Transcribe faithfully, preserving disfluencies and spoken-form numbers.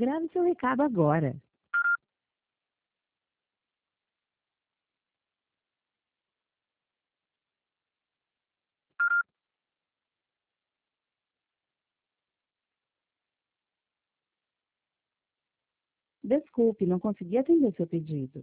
Grave seu recado agora. Desculpe, não consegui atender seu pedido.